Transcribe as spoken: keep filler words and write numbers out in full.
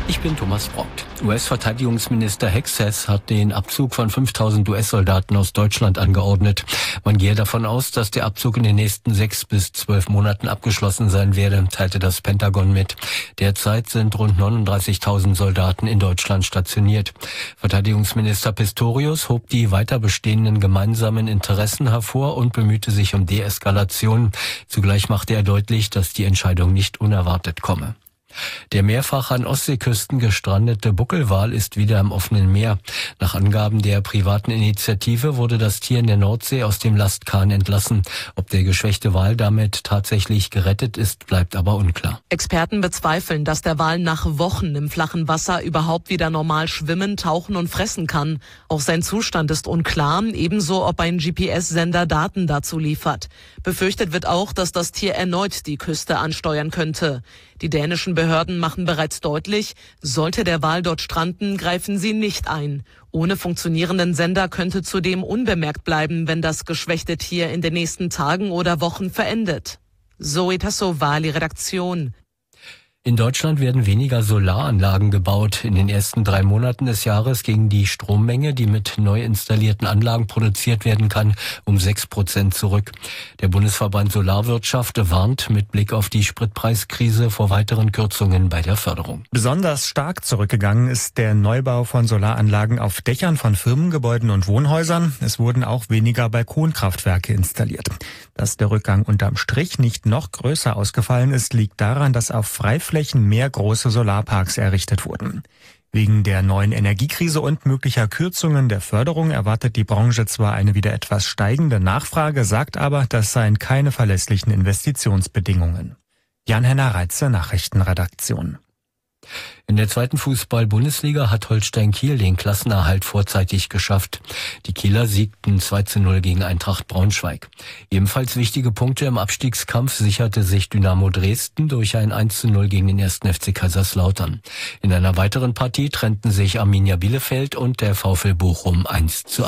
Ich bin Thomas Braucht. U S-Verteidigungsminister Hexas hat den Abzug von fünftausend U S-Soldaten aus Deutschland angeordnet. Man gehe davon aus, dass der Abzug in den nächsten sechs bis zwölf Monaten abgeschlossen sein werde, teilte das Pentagon mit. Derzeit sind rund neununddreißigtausend Soldaten in Deutschland stationiert. Verteidigungsminister Pistorius hob die weiter bestehenden gemeinsamen Interessen hervor und bemühte sich um Deeskalation. Zugleich machte er deutlich, dass die Entscheidung nicht unerwartet komme. Der mehrfach an Ostseeküsten gestrandete Buckelwal ist wieder im offenen Meer. Nach Angaben der privaten Initiative wurde das Tier in der Nordsee aus dem Lastkahn entlassen. Ob der geschwächte Wal damit tatsächlich gerettet ist, bleibt aber unklar. Experten bezweifeln, dass der Wal nach Wochen im flachen Wasser überhaupt wieder normal schwimmen, tauchen und fressen kann. Auch sein Zustand ist unklar, ebenso ob ein G P S-Sender Daten dazu liefert. Befürchtet wird auch, dass das Tier erneut die Küste ansteuern könnte. Die dänischen Behörden machen bereits deutlich, sollte der Wal dort stranden, greifen sie nicht ein. Ohne funktionierenden Sender könnte zudem unbemerkt bleiben, wenn das geschwächte Tier in den nächsten Tagen oder Wochen verendet. Zoe Tassovali, Redaktion. In Deutschland werden weniger Solaranlagen gebaut. In den ersten drei Monaten des Jahres ging die Strommenge, die mit neu installierten Anlagen produziert werden kann, um sechs Prozent zurück. Der Bundesverband Solarwirtschaft warnt mit Blick auf die Spritpreiskrise vor weiteren Kürzungen bei der Förderung. Besonders stark zurückgegangen ist der Neubau von Solaranlagen auf Dächern von Firmengebäuden und Wohnhäusern. Es wurden auch weniger Balkonkraftwerke installiert. Dass der Rückgang unterm Strich nicht noch größer ausgefallen ist, liegt daran, dass auf Freiflächen mehr große Solarparks errichtet wurden. Wegen der neuen Energiekrise und möglicher Kürzungen der Förderung erwartet die Branche zwar eine wieder etwas steigende Nachfrage, sagt aber, das seien keine verlässlichen Investitionsbedingungen. Jan-Henner Reitze, Nachrichtenredaktion. In der zweiten Fußball-Bundesliga hat Holstein Kiel den Klassenerhalt vorzeitig geschafft. Die Kieler siegten zwei zu null gegen Eintracht Braunschweig. Ebenfalls wichtige Punkte im Abstiegskampf sicherte sich Dynamo Dresden durch ein eins zu null gegen den ersten F C Kaiserslautern. In einer weiteren Partie trennten sich Arminia Bielefeld und der VfL Bochum eins zu eins.